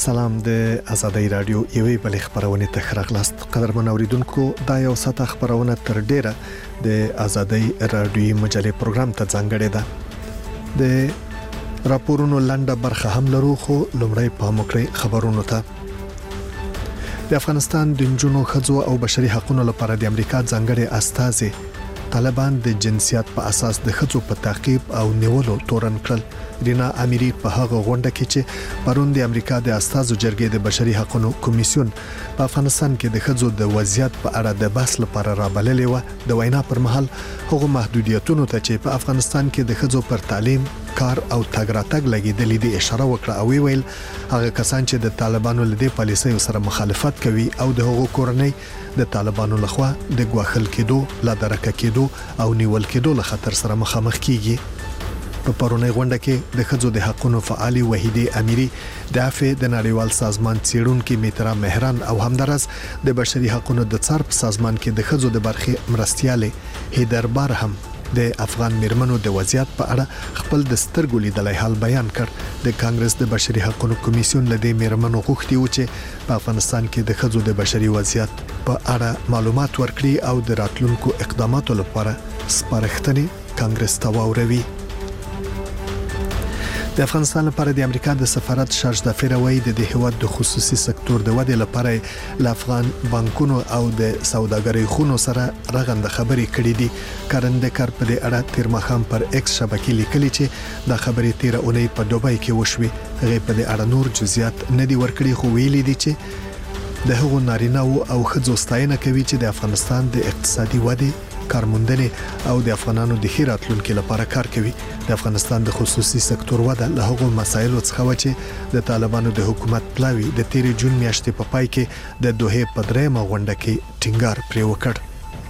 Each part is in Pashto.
سلام د آزادۍ رادیو یوې بلې خبرونه ته خراغلاست قدرمن اوریدونکو دا یو ساته خبرونه تر ډیره د آزادۍ رادیو مجلې پروګرام ته ځانګړې ده د راپورونو لنډه برخه هم لرو خو لومړی پام وکړئ خبرونو ته د افغانستان د جنونو خځو او بشري حقوقو لپاره د امریکا ځانګړي استازي طالبان د جنسیت په اساس د خځو په تعقیب او نیولو تورن کړل رینا اميري په هغه غونډه کې چې پرون د امریکا د استازو جرګې د بشري حقوقو کمیسیون په افغانستان کې د خځو د وضعیت په اړه د بحث لپاره رابللې و د وینا پر مهال هغه محدودیتونو ته چې په افغانستان کې د خځو پر تعلیم کار او تګ راتګ لګیدلې د اشاره وکړه او ویل هغه کسان چې د طالبانو له دې پالیسۍ سره مخالفت کوي او د هغو کورنۍ د طالبانو لخوا د ګواخل کېدو لا درکه کېدو او نیول کېدو له خطر سره مخامخ کیږي په پرونی غونډه کې د خځو د حقوقو فعالي وحیده اميري د عفو د نړیوال سازمان چیرونکو میترا مهران او همدارس د بشري حقوقو د څارپ سازمان کې د خځو د برخې مرستياله هیدر بارهم د افغان میرمنو د وضعیت په اړه خپل د سترګو لیدلای حال بیان کړ د کانګرس د بشري حقوقو کمیسیون له دې میرمنو غوښتي و چې په افغانستان کې د خځو د بشري وضعیت په اړه معلومات ورکړي او د راتلونکو اقداماتو لپاره سپارښتنې کانګرس ته واوروي د افغانستان لپاره د امریکا د سفارت شارج د فیروي د هیواد د خصوصي سکتور د ودې لپاره ل افغان بانکونو او د سوداګرۍ خونو سره رغنده خبرې کړې دي کارندکار په دې اړه تیر مخام پر ایکس شبکې لیکلي چې د خبرې تیر اونۍ په دوبۍ کې وشوي هغه په دې اړه نور جزئیات نه دي ورکړي خو ویلي دي چې د هغو نارینه او ښځو ستاینه کوي چې د افغانستان د اقتصادي ودې کارموندنې او د افغانانو د خیراتلونکو لپاره کار کوي د افغانستان د خصوصي سکتور وده له هغو مسایلو څخه و چې د طالبانو د حکومت پلاوی د 13 جون میاشتې په پای کې د دوحه په درېمه غونډه کې ټینګار پرې وکړ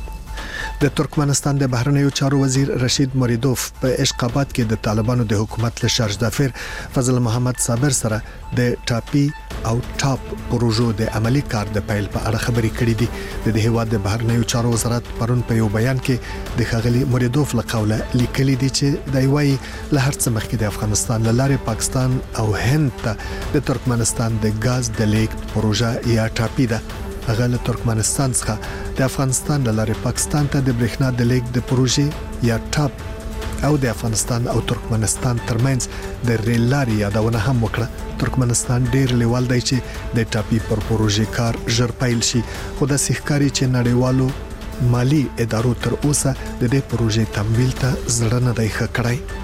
د ترکمنستان د بهرنیو چارو وزیر رشید مریدوف په اشقابات کې د طالبانو د حکومت له شارج دافر فضل محمد صابر سره د ټاپی او ټاپ پروژو د عملی کار د پیل په اړه خبرې کړې دي د هیواد د بهرنیو چارو وزارت پرون په یو بیان کې د خغلی مریدوف له قوله لیکلي دي چې د وایي له هر څه مخکې د افغانستان له لارې پاکستان او هند ته د ترکمنستان د غاز د لیک پروژه یا ټاپی ده هغه له ترکمنستان څخه د افغانستان له لارې پاکستان ته د برېښنا د لیک د پروژې یا ټاپ او د افغانستان او ترکمنستان ترمنځ د ریل لارې یادونه هم وکړه ترکمنستان ډیر لیوال دی چې د ټاپی پر پروژې کار ژر پیل شي خو د سحکاري چې نړیوالو مالی ادارو تر اوسه د دې پروژې تمویل ته زړه نه دی ښکړای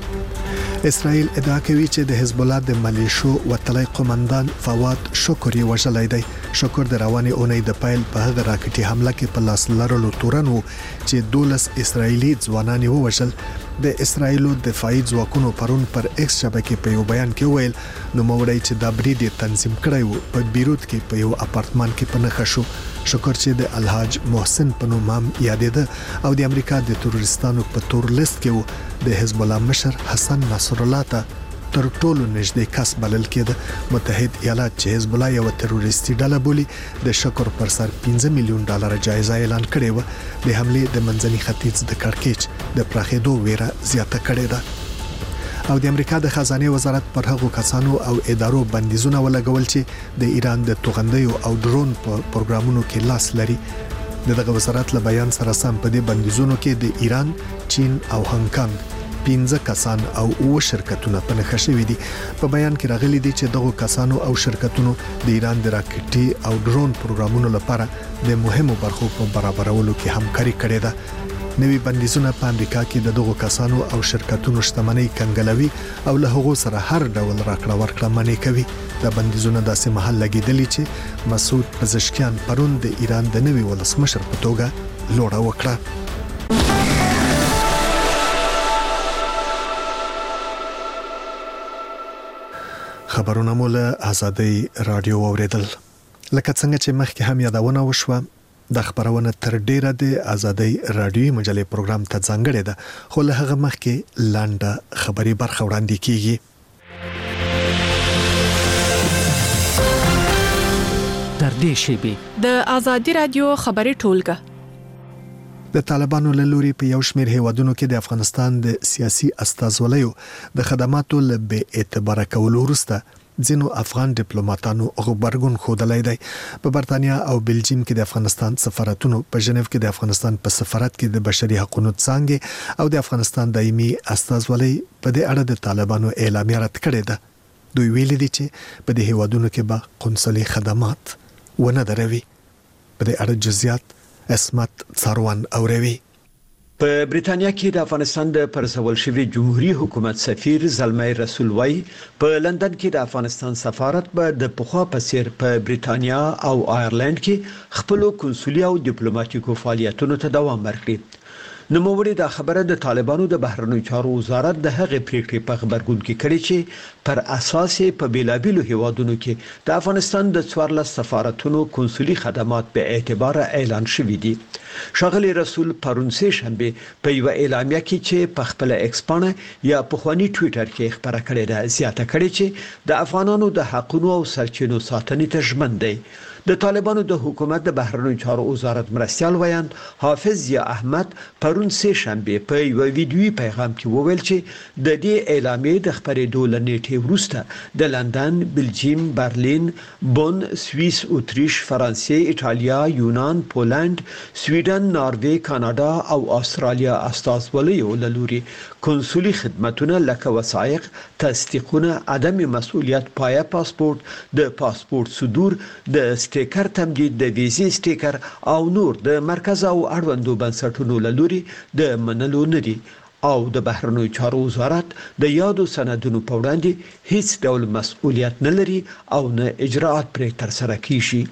اسرائیل ادعا کوي چې د حزب الله د ملیشو وتلای قومندان فواد شکر یې وژلای دی شکر د رواني اونۍ د پیل په هغه راکټي حمله کې په لاس لرلو تورن وو چې 12 اسرایلی ځوانان وژل د اسرایلو دفاعي ځواکونو پرون پر ایکس شبکې په یو بیان کې ویل نو موړی چې د برید تنظیم کړی وو په بیروت کې په یو اپارتمان کې په نخښو شکر چې د الحاج محسن په نوم هم یادېده او د امریکا د تروریستانو په تور لیست کې وو د حزب الله مشر حسن نصر الله ته تر ټولو نږدې کس بلل کېده متحد ایالات چې حزب الله یو تروریستي ډله بولي د شکر پر سر 15 میلیون ډالر جایزه اعلان کړې و د حمله د منځني ختیځ د کړکېچ د پراخېدو ویره زیاته کړې ده او د امریکا د خزانه وزارت پر هغو کسانو او ادارو بندیزونه ولګول چې د ایران د توغندیو او ډرون په پروګرامونو کې لاس لري دغه وزارت له بیان سره سم په دې بندیزونو کې د ایران چین او هانګ کانګ 15 کسان او 9 شرکتونه په نښه شوي دي په بیان کې راغلي دي چې دغه کسانو او شرکتونو د ایران د راکټي او ډرون پروګرامونو لپاره د مهمو برخو په برابرولو کې همکاري کړې ده نوي بندیزونه په امریکا کې دغه کسانو او شرکتونو شتمنۍ کنګلوي او له هغو سره هر ډول راکړه ورکړه منې کوي د بندیزونه داسې محل لګیدلي چې مسعود پزشکیان پرون د ایران د نوي ولسمشر په توګه لوړه وکړه خبرونه مول آزادۍ رادیو اوریدل لکه څنګه چې مخکې هم یادونه وشوه د خبرونه تر ډیره د آزادۍ رادیو مجلې پروګرام ته ځانګړې ده خو له هغه مخکې لاندې خبري برخه وړاندې کیږي در دې شیبه د آزادۍ رادیو خبري ټولګه د طالبانو له لوري په یو شمېر هیوادونو کې د افغانستان د سیاسي استازولیو د خدماتو له بې اعتبار کولو وروسته ځینو افغان ډیپلوماټانو غبرګون ښودلی دی. په برتانیا او بلجیم کې د افغانستان سفارتونو په ژنیو کې د افغانستان په سفارت کې د بشري حقوقو څانګې او د افغانستان دایمي استازولۍ په دې اړه د طالبانو اعلامیه رد کړې ده. دوی ویلي دي چې په دې هیوادونو کې به قونسلي خدمات ونه دروي. په دې اړه جزئیات اسمت څاروان اوروي. په بریتانیا کې د افغانستان د پرځول شوی جمهوریت حکومت سفیر زلمي رسول وای په لندن کې د افغانستان سفارت به د پخوا په څیر په بریتانیا او آیرلند کې خپل کنسولي او ډیپلوماټیکو فعالیتونو ته دوام ورکړي. نوموړي دا خبره د طالبانو د بهرنیو چارو وزارت د هغې پریکړې په خبرګون کې کړې چې پر اساس په بیلابیلو هیوادونو کې د افغانستان د 14 سفارتونو کنسولي خدمات به اعتبار اعلان شوې دي. ښاغلي رسول پرون سه شنبه په یو اعلامیه کې چې په خپل ایکس پاڼه یا په خواني ټوئیټر کې خبره کړې ده زیاته کړې چې د افغانانو د حقوقو او سرچینو ساتنې ته ژمن دي. د طالبانو د حکومت د بهرنیو چارو وزارت مرستيال ویاند حافظ ضیا احمد پرون سه شنبه په یو ویډیوي پیغام کې وویل چې د دې اعلامیې د خبرېدو لنیټه وروسته د لندن، بلجیم، برلین، بون، سوئیس، اتریش، فرانسې، ایټالیا، یونان، پولند، سویډن، ناروې، کاناډا او استرالیا استازولیو لوري کنسولي خدماتونه لکه وثایق، تصدیقونه، عدم مسؤلیت پایه پاسپورت، د پاسپورت صدور، د سټیکر تمدید، د ویزې سټیکر او نور د مرکز او اړوندو بنسټونو لوري د منلو نه دي او د بهرنیو چارو وزارت د یادو سندونو په وړاندې هیڅ ډول مسؤلیت نه لري او نه اجراءات پرې تر سره کیږي.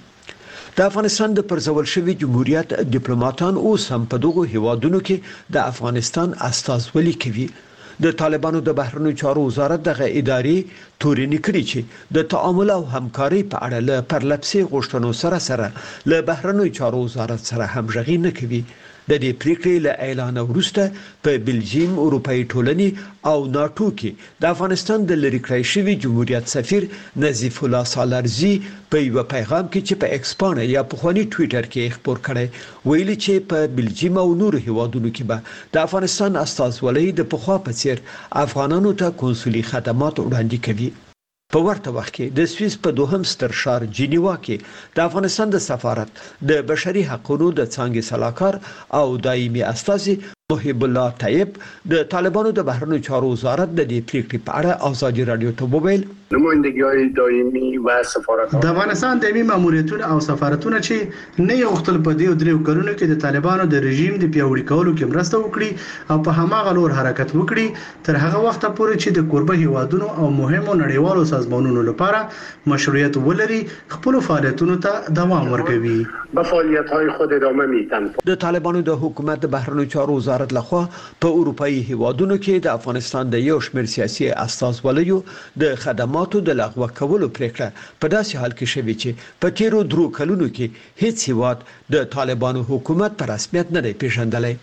د افغانستان د پرځول شوی جمهوریت ډیپلوماټان اوس هم په دغه هیوادونو کې د افغانستان استازولي کوي. د طالبانو د بهرنیو چارو وزارت دغه ادارې تورې نکړي چې د تعامل او همکاري په اړه له پرلپسې غوښتنو سره له بهرنیو چارو وزارت سره همغږي نه کوي. د دې پریکړې له اعلان وروسته په بلجیم، اروپאי ټولنې او ناتو کې د افغانستان د لری کړی شوی جمهوریت سفیر نظیف الله سالارزی په یو پیغام کې چې په ایکس پاڼه یا په خواني ټوئیټر کې خبر کړی ویلي چې په بلجیم او نورو هیوادونو کې به د افغانستان استازولۍ د پخوا په څیر افغانانو ته کنسولي خدمات وړاندې کوي. په ورته وخت کې د سویس په دوهم ستر ښار جنیوا کې د افغانستان د سفارت د بشري حقوقو د څانګې صلاحکار او دایمي استازي محب الله طیب د طالبانو د بهرنیو چارو وزارت د دې پریکړې په اړه آزادي رادیو ته وویل نمایندګي دایمي و سفارت د افغانستان دایمي ماموریتونه او سفارتونه چې نه یو خپل په دې درې کلونو کې د طالبانو د رژیم د پیاوړي کولو کې مرسته وکړي او په هماغه لور حرکت وکړي تر هغه وخت پورې چې د قربه هیوادونو او مهمو نړیوالو سازمانونو لپاره مشروعیت ولري خپل فعالیتونو ته دوام ورکوي. به فعالیت‌های خود ادامه میدن. د طالبانو د حکومت د بهرنیو چارو وزارت لخوا په اروپאי هیوادونو کې د افغانستان د یو شمېر سیاسي استازولیو د خدماتو د لغوه کولو پریکړه په داسې حال کې شوې چې په تیرو درو کلونو کې هیڅ هیواد د طالبانو حکومت په رسمیت نه دی پیژندلی.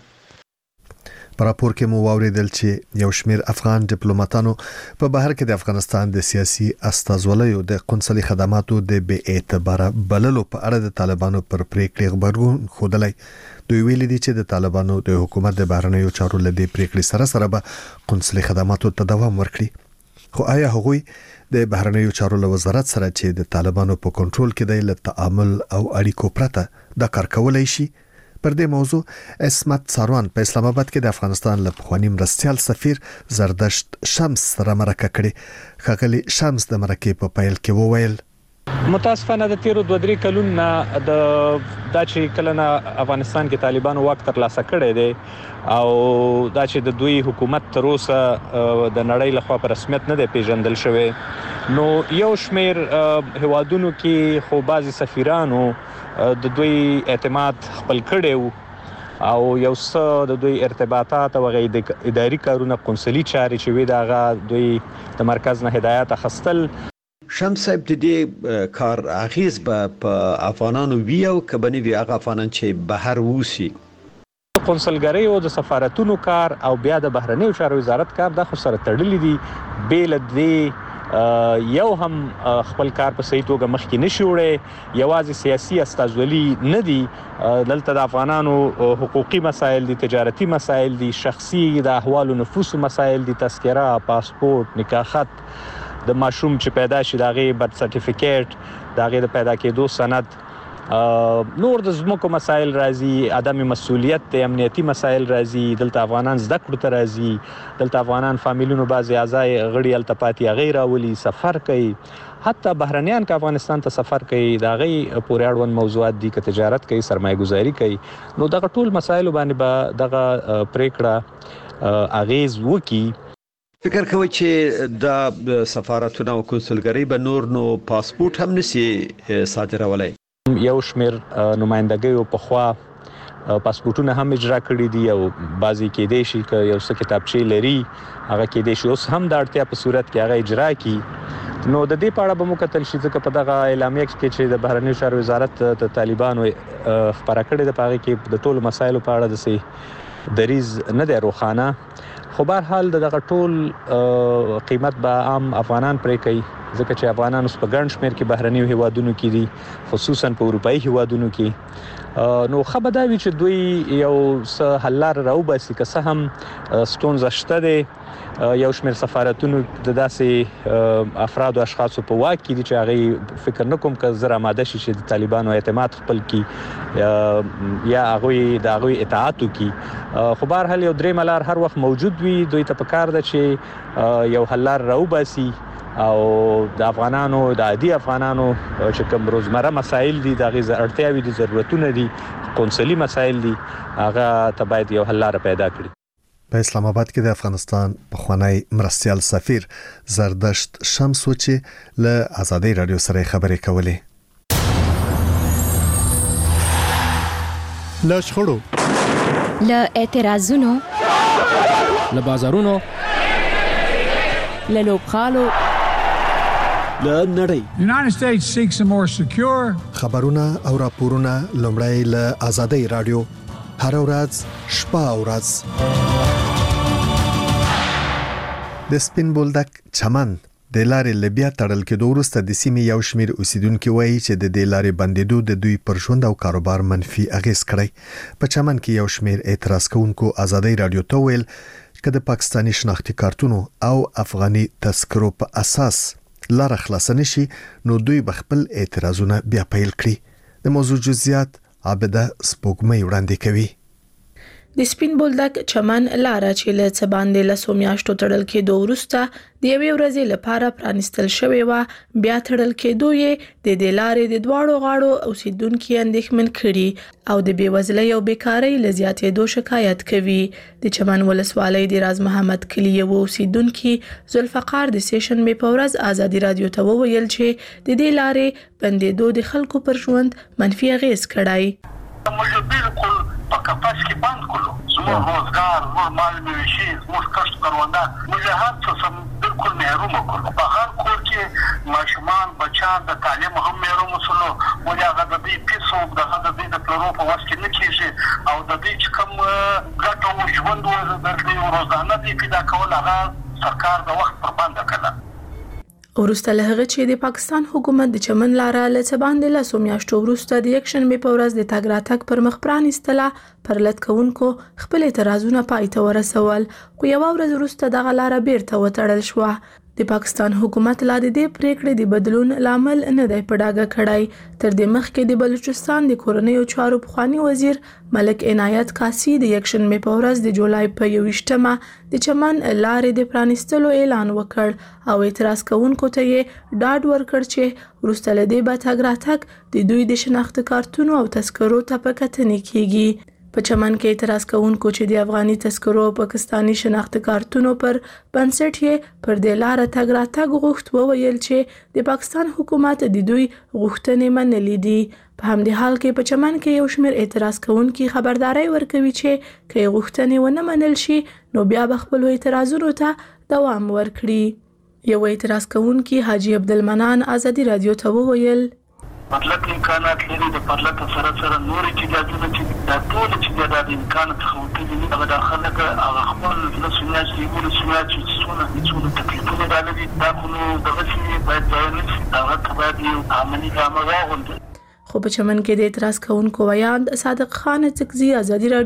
په راپور کې مو واوریدل چې یو شمېر افغان ډیپلوماټانو په بهر کې د افغانستان د سیاسي استازولیو د قونسلي خدماتو د بې اعتباره بللو په اړه د طالبانو پر پریکړې خبرګون ښودلی. دوی ویلي دي چې د طالبانو د حکومت د بهرنیو چارو له دې پریکړې سره به قونسلي خدماتو ته دوام ورکړي. خو آیا هغوی د بهرنیو چارو له وزارت سره چې د طالبانو په کنټرول کې دی له تعامل او اړیکو پرته دا کار کولای شي؟ پر دې موضوع اسمت څاروان په اسلام آباد کې د افغانستان له پخواني مرستيال سفیر زردشت شمس سره مرکه کړې. ښاغلي شمس د مرکې په پیل کې وویل متاسفانه د تیرو 2-3 کلونو د چې کله افغانستان کې طالبانو واک ترلاسه کړی دی او دا چې د دوی حکومت تر اوسه د نړۍ لخوا په رسمیت نه دی پیژندل شوی نو یو شمیر هیوادونو کې خو بعضی سفیرانو د دوی اعتماد خپل کړي او یو څه د دوی ارتباطات او اداري کارونه قونسلي چاري چې وي دغه دوی د مرکز نه هدایت اخستل. شمس صاحب د دې کار اغیز په افغانانو وی او کبنی وی هغه افغانان چې بهر ووسی قونسلګری او د سفارتونو کار او بیا د بهرنیو چارو وزارت کار د خو سره تړلې دي بیل د یو هم خپل کار په صحیح توګه مخکې نشي وړي یوازې سیاسي استازولي نه دي دلته د افغانانو حقوقي مسایل دي تجارتي مسایل دي شخصي د احوال نفوس مسایل دي تذکره پاسپورت نکاح خط د ماشوم چې پیدا شي دغه برث سرټیفیکیټ دغه د پیدا کېدو سند نور د زموږ مسایل راځي عدم مسؤلیت د امنیتي مسایل راځي دلته افغانان زده کړو ته راځي دلته افغانان فامیلونو بعضي اعضای غړي التپاتي غیر اولی سفر کوي حتی بهرنیان که افغانستان ته سفر کوي دا غي پورې اړوند موضوعات دي که تجارت کوي سرمایه گذاري کوي نو دغه ټول مسایل باندې به دغه پریکړه اغیز وکي فکر کوي چې د سفارتونو او کنسولګری به نور نو پاسپورت هم نشي صادرولای یو شمیر نمائندګیو په خوا پاسپورتونه هم اجرا کړی دي او بعضی کې دي شي ک یو څه کتابچې لري هغه کې دي شي اوس هم د اړتیا په صورت کې هغه اجرا کی نو د دې پاړه به مو کتل شي ځکه په دغه اعلامیه کې چې د بهرنیو چارو وزارت د طالبانو خبره کړې ده په هغه کې د ټولو مسایلو په اړه د سي دریز نه دی روخانه خو بهر حال دغه ټول قیمت به عام افغانان پرې کوي ځکه چې افغانان اوس په ګڼ شمېر کې بهرنیو هیوادونو کې دي خصوصا په اروپایي هیوادونو کې نو خبرداري چې دوی یو څه حل لار راوباسي که څه هم ستونزه شته دی یو شمېر سفارتونو د داسې افراد او اشخاصو په واک کې دي چې هغه فکر نه کوم که زر آماده شي چې د طالبانو اعتماد خپل کی یا هغه د هغه اطاعت کی خو بهر حال یو درې ملار هر وخت موجود وي دوی ته پکار ده چې یو حل لار راوباسي او د افغانانو د عادي افغانانو چې کوم روزمره مسایل دي د غیر اړتیاوي دي ضرورتونه دي قونسلي مسایل دي هغه ته باید یو حل لار پیدا کړي په اسلام آباد کې د افغانستان پخوانی مرستیال سفیر زردشت شمس چې له آزادۍ رادیو سره خبرې کولې له شخړو له اعتراضونو له بازارونو له لوبغالو له نړۍ The United States seeks a more secure خبرونه او راپورونه لومړی له آزادۍ رادیو هر ورځ شپه او ورځ د سپین بولدک چمن د لارې لبیا تړل کې د ورسته د سیمې یو شمیر اوسیدونکو وایي چې د لارې بندیدو د دوی پر ژوند او کاروبار منفي اغیز کړی په چمن کې یو شمیر اعتراض کوونکو آزادۍ رادیو ته ویل چې د پاکستاني شناختی کارتونو او افغاني تذکرو په اساس لار خلاص نشي نو دوی بخپل اعتراضونه بیا پیل کړي د موضوع جزئیات عابده سپوږمۍ وړاندې کوي د سپین بولدک چمن لار چې له څه باندې له سومیاشتو تړل کې دوه ورسته د یوې ورځې لپاره پرانستل شوی و بیا تړل کې دوی د دلارې د دواړو غاړو اوسیدونکو اندېښمن کړي او د بیوزلۍ او بیکاری لزیاتې دوه شکایت کوي د چمن ولسوالۍ د راز محمد کلی یو اوسیدونکو ذوالفقار د سیشن می پورز آزادی رادیو ته ویل چې د دې لارې بندیدو د خلکو پر ژوند منفي اغیز کړای موږ بالکل په کپاس کې بند کړو زموږ روزګار زموږ مال مویشي زموږ کښت کارونه موږ هر څه سم بالکل محروم کړو په هر کور کې ماشومان بچان د تعلیم هم محروم شول ولې هغه د دې پیسو د پلانو په واسطه نه کیږي او د دې چې کوم ګټو ژوند د روزانه دی پیدا کول هغه سرکار د وخت پر باندې کړل ورسته له هغه چې د پاکستان حکومت د چمن لاره له څه باندې له سومیاشتو ورسته د یک شنبه په ورځ د تګ راتګ پر مخ پرانیستله پر لټکونکو خپل اعتراضونه پای ته ورسول خو یو ورځ وروسته دغه لاره بیرته وتړل شو د پاکستان حکومت لا د دې پریکړې د بدلون لامل نه دی په ډاګه کړای تر دې مخکې د بلوچستان د کورنیو چارو پخوانی وزیر ملک عنایت کاسی د یک شنبه په ورځ د جولای په 28مه د چمن لارې د پرانستلو اعلان وکړ او اعتراض کوونکو ته یې ډاډ ورکړ چې وروسته له دې به تګ راتګ د دوی د شناخت کارتونو او تذکرو ته په کتنې کیږي په چمن کې اعتراض کوونکو چې د افغاني تذکرو او پاکستاني شناخت کارتونو پر بنسټ یې پر د لار تګ راتګ غوښت وویل چې د پاکستان حکومت د دوی غوښتنې منلې دي په همدې حال کې په چمن کې یو شمېر اعتراض کوونکي خبرداري ورکوي چې که غوښتنې ونه منل شي نو بیا به خپل اعتراضونو ته دوام ورکړي یو اعتراض کوونکی حاجی عبدالمنان آزادی رادیو ته وویل مطلب امکانات لري د پرلط سره نور چې د ټول چې د امکان څخه وتلي هغه داخله هغه خپل د سنیات دی سنیات چې څونه تکلیفونه راغلي دا خو دغه چې باید ځای هغه باید عملي ګام واغوندي خو په چمن کې د اعتراض کوونکو ویاند صادق خان تکزی آزادی